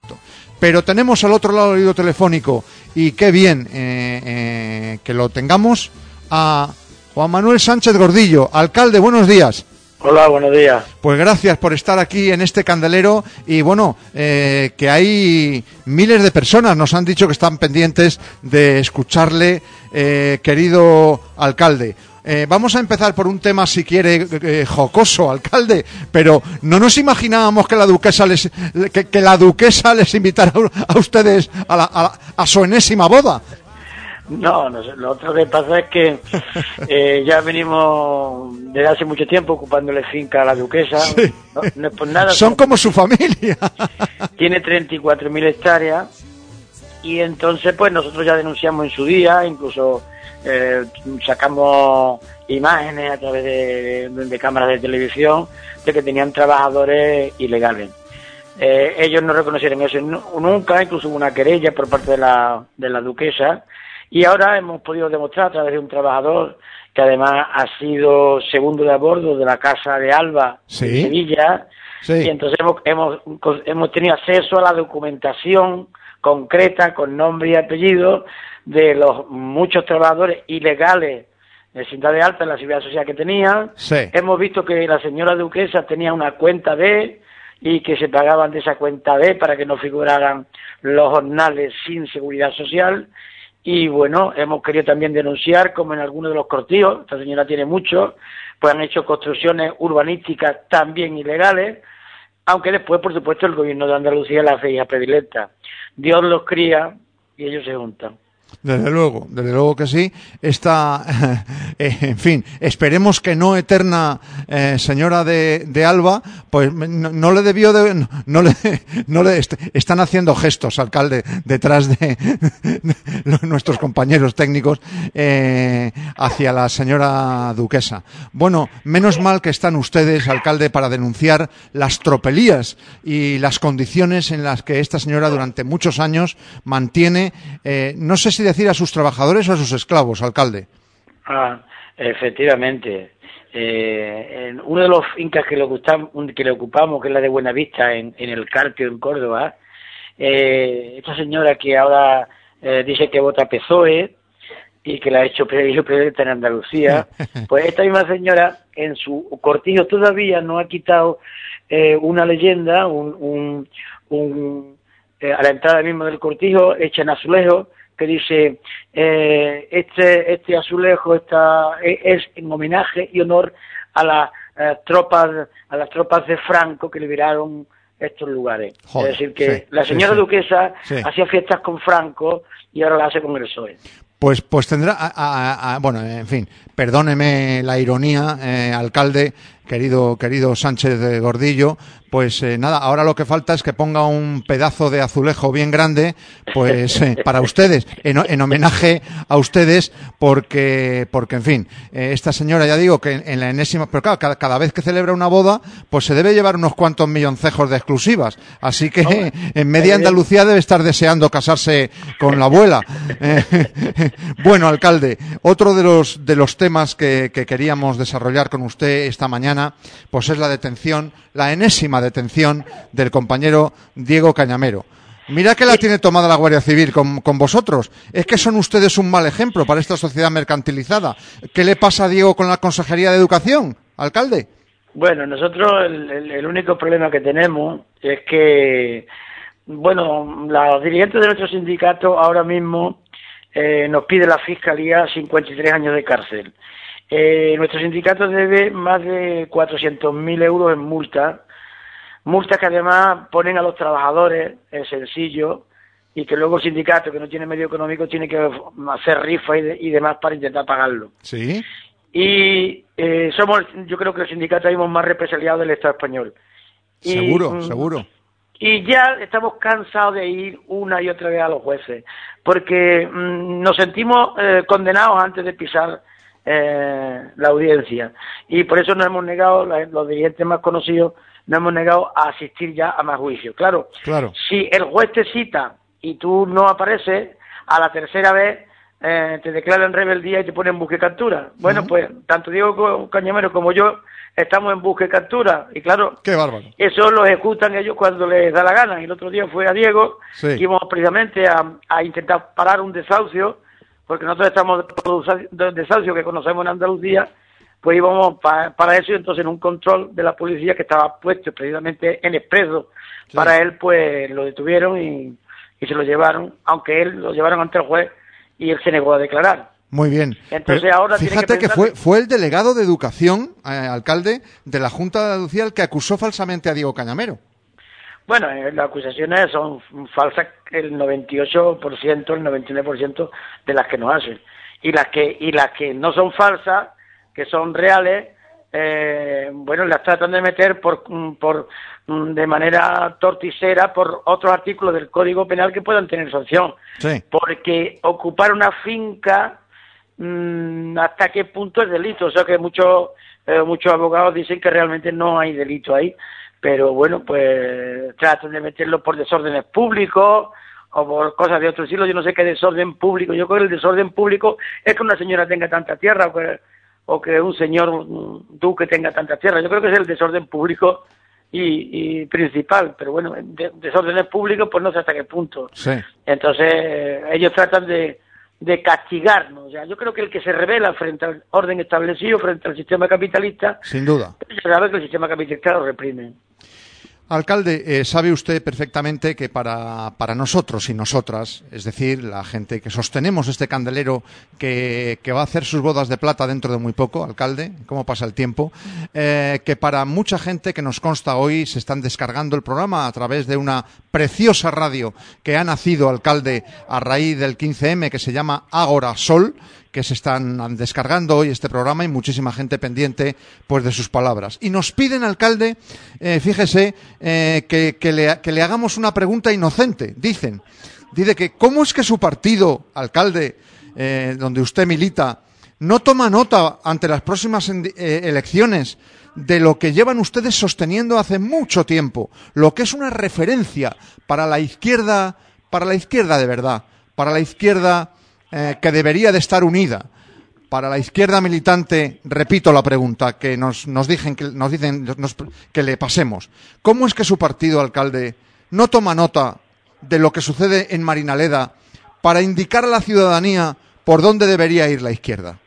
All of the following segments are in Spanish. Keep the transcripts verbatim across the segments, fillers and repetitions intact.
perfecto. Pero tenemos al otro lado del hilo telefónico, y qué bien eh, eh, que lo tengamos, a Juan Manuel Sánchez Gordillo. Alcalde, buenos días. Hola, buenos días. Pues gracias por estar aquí en este candelero, y bueno, eh, que hay miles de personas, nos han dicho que están pendientes de escucharle, eh, querido alcalde. Eh, vamos a empezar por un tema, si quiere, eh, jocoso, alcalde, pero no nos imaginábamos que la duquesa les que, que la duquesa les invitara a ustedes a, la, a, la, a su enésima boda. No, no sé, lo otro que pasa es que eh, ya venimos desde hace mucho tiempo ocupándole finca a la duquesa. Sí. No, no es por nada. Son como su familia. Tiene treinta y cuatro mil hectáreas, y entonces pues nosotros ya denunciamos en su día, incluso eh, sacamos imágenes a través de, de, de cámaras de televisión de que tenían trabajadores ilegales. Eh, ellos no reconocieron eso nunca, incluso hubo una querella por parte de la, de la duquesa, y ahora hemos podido demostrar a través de un trabajador que además ha sido segundo de a bordo de la Casa de Alba, ¿sí?, en Sevilla, sí. Y entonces hemos, hemos, hemos tenido acceso a la documentación concreta con nombre y apellido de los muchos trabajadores ilegales de Cinta de Alta en la seguridad social que tenían. Sí. Hemos visto que la señora duquesa tenía una cuenta B y que se pagaban de esa cuenta B para que no figuraran los jornales sin seguridad social. Y bueno, hemos querido también denunciar como en algunos de los cortijos, esta señora tiene muchos, pues han hecho construcciones urbanísticas también ilegales, aunque después, por supuesto, el gobierno de Andalucía las veía predilecta. Dios los cría y ellos se juntan. Desde luego, desde luego que sí. Esta, eh, en fin, esperemos que no eterna eh, señora de, de Alba, pues no, no le debió de, no, no le, no le est están haciendo gestos, alcalde, detrás de, de nuestros compañeros técnicos eh, hacia la señora duquesa. Bueno, menos mal que están ustedes, alcalde, para denunciar las tropelías y las condiciones en las que esta señora durante muchos años mantiene, eh, no sé si decir a sus trabajadores o a sus esclavos, alcalde. Ah, efectivamente. Eh, en uno de los fincas que le, gustam, que le ocupamos, que es la de Buenavista, en, en el Carpio, en Córdoba, eh, esta señora que ahora eh, dice que vota P S O E y que la ha hecho predilecta en Andalucía, pues esta misma señora en su cortijo todavía no ha quitado eh, una leyenda, un, un, un eh, a la entrada mismo del cortijo, hecha en azulejo, que dice eh, este este azulejo está es en homenaje y honor a las eh, tropas a las tropas de Franco que liberaron estos lugares. Joder, es decir que sí, la señora sí, sí. duquesa sí. hacía fiestas con Franco y ahora la hace con el P S O E. Pues pues tendrá a, a, a, bueno, en fin, perdóneme la ironía, eh, alcalde, querido querido Sánchez de Gordillo, pues eh, nada, ahora lo que falta es que ponga un pedazo de azulejo bien grande, pues eh, para ustedes, en, en homenaje a ustedes, porque, porque en fin, eh, esta señora, ya digo que en, en la enésima, pero claro, cada, cada vez que celebra una boda, pues se debe llevar unos cuantos milloncejos de exclusivas, así que oh, en media Andalucía debe estar deseando casarse con la abuela. Eh, bueno, alcalde, otro de los de los temas que, que queríamos desarrollar con usted esta mañana, pues es la detención, la enésima detención del compañero Diego Cañamero. Mira que la tiene tomada la Guardia Civil con, con vosotros. Es que son ustedes un mal ejemplo para esta sociedad mercantilizada. ¿Qué le pasa a Diego con la Consejería de Educación, alcalde? Bueno, nosotros el, el, el único problema que tenemos es que, bueno, los dirigentes de nuestro sindicato ahora mismo eh, nos pide la Fiscalía cincuenta y tres años de cárcel. Eh, nuestro sindicato debe más de cuatrocientos mil euros en multas, multas que además ponen a los trabajadores en sencillo y que luego el sindicato, que no tiene medio económico, tiene que hacer rifas y, de, y demás para intentar pagarlo. Sí. Y eh, somos, yo creo que el sindicato mismo más represaliado del Estado español. Y, seguro, mm, seguro. Y ya estamos cansados de ir una y otra vez a los jueces, porque mmm, nos sentimos eh, condenados antes de pisar Eh, la audiencia, y por eso nos hemos negado, los dirigentes más conocidos, nos hemos negado a asistir ya a más juicios. Claro, claro. Si el juez te cita y tú no apareces, a la tercera vez eh, te declaran rebeldía y te ponen en busca y captura. Bueno, uh-huh. pues tanto Diego Cañamero como yo estamos en busca y captura, y claro, qué bárbaro. Eso lo ejecutan ellos cuando les da la gana. Y el otro día fue a Diego, sí. que íbamos precisamente a, a intentar parar un desahucio, porque nosotros estamos de desahucio que conocemos en Andalucía, pues íbamos pa, para eso, y entonces en un control de la policía que estaba puesto precisamente en expreso sí. para él, pues lo detuvieron y, y se lo llevaron, aunque él lo llevaron ante el juez y él se negó a declarar. Muy bien. Entonces Pero ahora fíjate tiene que, que fue fue el delegado de Educación, eh, alcalde, de la Junta de Andalucía el que acusó falsamente a Diego Cañamero. Bueno, eh, las acusaciones son falsas el noventa y ocho por ciento, el noventa y nueve por ciento de las que nos hacen. Y las que y las que no son falsas, que son reales, eh, bueno, las tratan de meter por por de manera torticera por otros artículos del Código Penal que puedan tener sanción. Sí. Porque ocupar una finca, hasta qué punto es delito, o sea que muchos eh, muchos abogados dicen que realmente no hay delito ahí, pero bueno, pues tratan de meterlo por desórdenes públicos o por cosas de otro estilo. Yo no sé qué desorden público, yo creo que el desorden público es que una señora tenga tanta tierra o que, o que un señor un duque tenga tanta tierra. Yo creo que es el desorden público y, y principal, pero bueno, de, desórdenes públicos pues no sé hasta qué punto. Sí. Entonces eh, ellos tratan de de castigarnos. O sea, yo creo que el que se revela frente al orden establecido, frente al sistema capitalista, sin duda, sabe que el sistema capitalista lo reprime. Alcalde, eh, sabe usted perfectamente que para, para nosotros y nosotras, es decir, la gente que sostenemos este candelero que, que va a hacer sus bodas de plata dentro de muy poco, alcalde, cómo pasa el tiempo, eh, que para mucha gente que nos consta hoy se están descargando el programa a través de una preciosa radio que ha nacido, alcalde, a raíz del quince eme, que se llama Ágora Sol, que se están descargando hoy este programa y muchísima gente pendiente pues de sus palabras. Y nos piden, alcalde, eh, fíjese, eh, que, que, le, que le hagamos una pregunta inocente. Dicen, dice que ¿cómo es que su partido, alcalde, eh, donde usted milita, no toma nota ante las próximas eh, elecciones de lo que llevan ustedes sosteniendo hace mucho tiempo, lo que es una referencia para la izquierda, para la izquierda de verdad, para la izquierda Eh, que debería de estar unida, para la izquierda militante? Repito la pregunta que nos, nos dicen, que, nos dicen nos, que le pasemos. ¿Cómo es que su partido, alcalde, no toma nota de lo que sucede en Marinaleda para indicar a la ciudadanía por dónde debería ir la izquierda?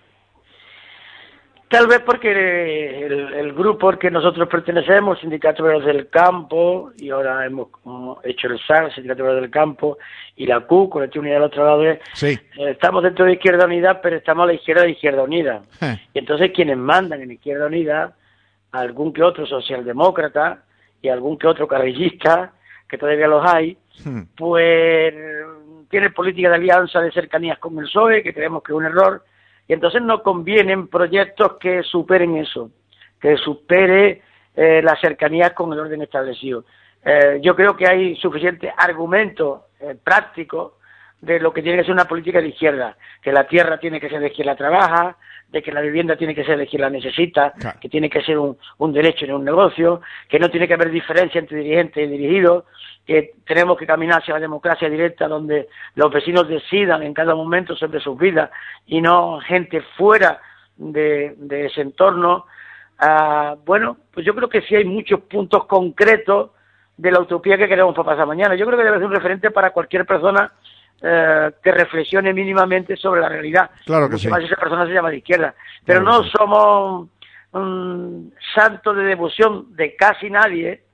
Tal vez porque el, el grupo al que nosotros pertenecemos, Sindicato Obrero del Campo, y ahora hemos hecho el S A R, Sindicato Obrero del Campo, y la C U, Colectivo Unidad de los Trabajadores, sí. eh, estamos dentro de Izquierda Unida, pero estamos a la izquierda de Izquierda Unida. Eh. Y entonces quienes mandan en Izquierda Unida, algún que otro socialdemócrata y algún que otro carrillista, que todavía los hay, hmm. pues tienen política de alianza de cercanías con el P S O E, que creemos que es un error. Y entonces no convienen proyectos que superen eso, que supere eh, las cercanías con el orden establecido. Eh, yo creo que hay suficientes argumentos eh, prácticos de lo que tiene que ser una política de izquierda, que la tierra tiene que ser de quien la trabaja, de que la vivienda tiene que ser de quien la necesita, claro. que tiene que ser un, un derecho en un negocio, que no tiene que haber diferencia entre dirigentes y dirigidos, que tenemos que caminar hacia la democracia directa donde los vecinos decidan en cada momento sobre sus vidas y no gente fuera de, de ese entorno. Uh, bueno, pues yo creo que sí hay muchos puntos concretos de la utopía que queremos para pasar mañana. Yo creo que debe ser un referente para cualquier persona uh, que reflexione mínimamente sobre la realidad. Claro que sí. Más esa persona se llama de izquierda. Pero claro no sí. somos un santo de devoción de casi nadie,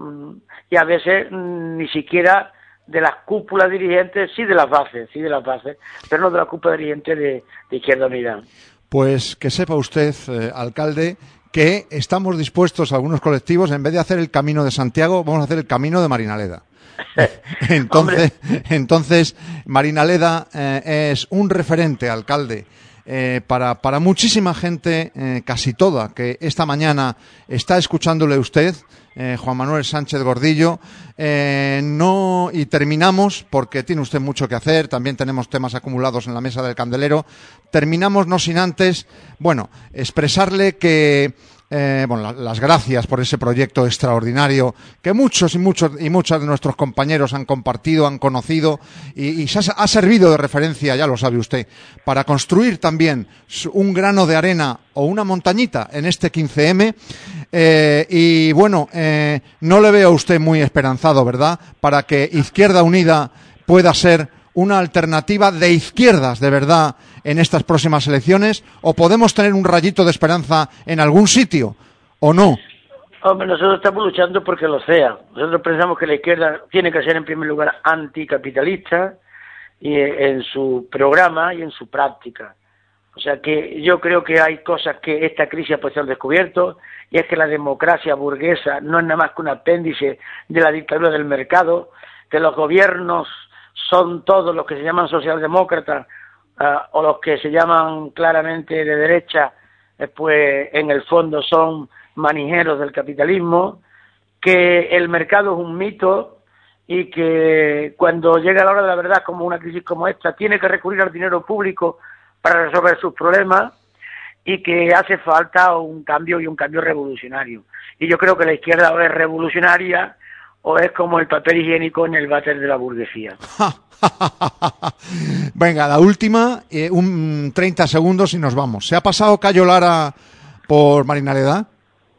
y a veces ni siquiera de las cúpulas dirigentes, sí de las bases, sí de las bases, pero no de la cúpula dirigente de, de Izquierda Unida. Pues que sepa usted, eh, alcalde, que estamos dispuestos, algunos colectivos, en vez de hacer el Camino de Santiago, vamos a hacer el Camino de Marinaleda. entonces, entonces, Marinaleda eh, es un referente, alcalde, Eh, para, para muchísima gente, eh, casi toda, que esta mañana está escuchándole usted, eh, Juan Manuel Sánchez Gordillo, eh, no, y terminamos, porque tiene usted mucho que hacer, también tenemos temas acumulados en la mesa del candelero, terminamos no sin antes, bueno, expresarle que eh, bueno, la, las gracias por ese proyecto extraordinario que muchos y muchos y muchas de nuestros compañeros han compartido, han conocido y, y se ha, ha servido de referencia, ya lo sabe usted, para construir también un grano de arena o una montañita en este quince eme. Eh, y bueno, eh, no le veo a usted muy esperanzado, ¿verdad?, para que Izquierda Unida pueda ser una alternativa de izquierdas de verdad en estas próximas elecciones, o podemos tener un rayito de esperanza en algún sitio, o no. Hombre, nosotros estamos luchando porque lo sea. Nosotros pensamos que la izquierda tiene que ser en primer lugar anticapitalista y en su programa y en su práctica. O sea que yo creo que hay cosas que esta crisis ha puesto al descubierto, y es que la democracia burguesa no es nada más que un apéndice de la dictadura del mercado, que los gobiernos son todos los que se llaman socialdemócratas uh, o los que se llaman claramente de derecha, eh, pues en el fondo son manijeros del capitalismo, que el mercado es un mito y que cuando llega la hora de la verdad, como una crisis como esta, tiene que recurrir al dinero público para resolver sus problemas, y que hace falta un cambio y un cambio revolucionario. Y yo creo que la izquierda o es revolucionaria o es como el papel higiénico en el váter de la burguesía. Venga, la última, eh, un treinta segundos y nos vamos. ¿Se ha pasado Cayo Lara por Marinaleda?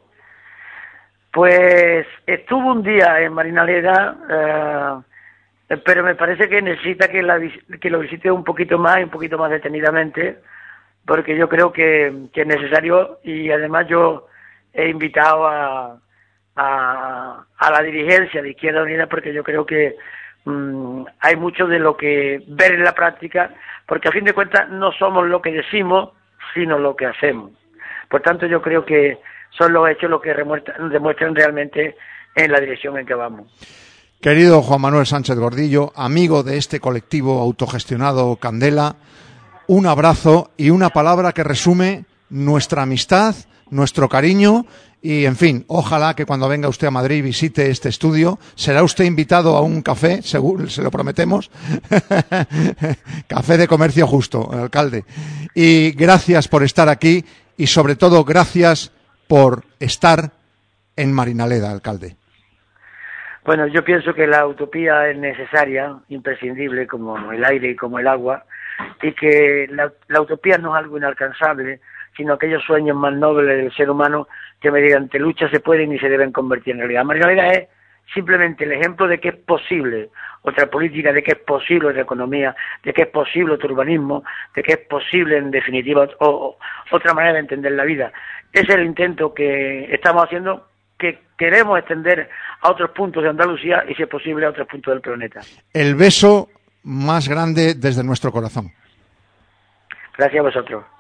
Pues estuvo un día en Marinaleda, eh, pero me parece que necesita que, la, que lo visite un poquito más y un poquito más detenidamente, porque yo creo que, que es necesario, y además yo he invitado a, a, a la dirigencia de Izquierda Unida, porque yo creo que mmm, hay mucho de lo que ver en la práctica, porque a fin de cuentas no somos lo que decimos, sino lo que hacemos. Por tanto, yo creo que son los hechos los que demuestran realmente en la dirección en que vamos. Querido Juan Manuel Sánchez Gordillo, amigo de este colectivo autogestionado Candela, un abrazo y una palabra que resume nuestra amistad, nuestro cariño y, en fin, ojalá que cuando venga usted a Madrid visite este estudio. Será usted invitado a un café, seguro, se lo prometemos. Café de Comercio Justo, alcalde. Y gracias por estar aquí y, sobre todo, gracias por estar en Marinaleda, alcalde. Bueno, yo pienso que la utopía es necesaria, imprescindible, como el aire y como el agua, y que la, la utopía no es algo inalcanzable, sino aquellos sueños más nobles del ser humano que mediante lucha se pueden y se deben convertir en realidad. Marinaleda es simplemente el ejemplo de que es posible otra política, de que es posible otra economía, de que es posible otro urbanismo, de que es posible, en definitiva, o, o, otra manera de entender la vida. Ese es el intento que estamos haciendo, que queremos extender a otros puntos de Andalucía y, si es posible, a otros puntos del planeta. El beso más grande desde nuestro corazón. Gracias a vosotros.